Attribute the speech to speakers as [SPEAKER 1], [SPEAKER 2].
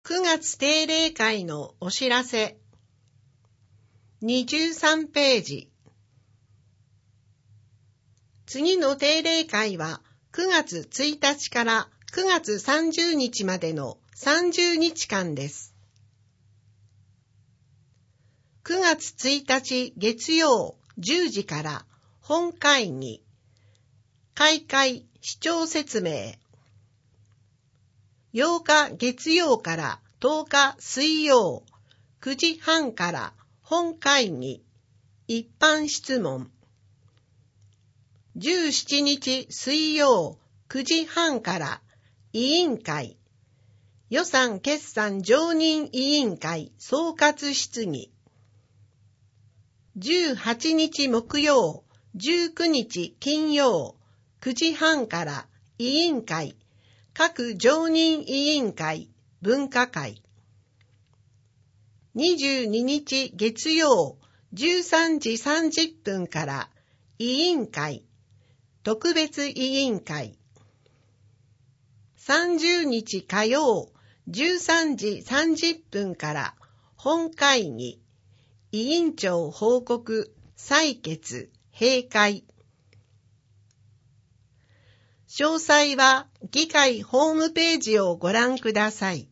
[SPEAKER 1] 9月定例会のお知らせ。23ページ。次の定例会は9月1日から9月30日までの30日間です。9月1日月曜10時から本会議、開会視聴説明。8日月曜から10日水曜9時半から本会議、一般質問。17日水曜9時半から委員会、予算決算常任委員会総括質疑。18日木曜、19日金曜9時半から委員会、各常任委員会分科会。22日月曜13時30分から委員会、特別委員会。30日火曜13時30分から本会議、委員長報告、採決、閉会。詳細は議会ホームページをご覧ください。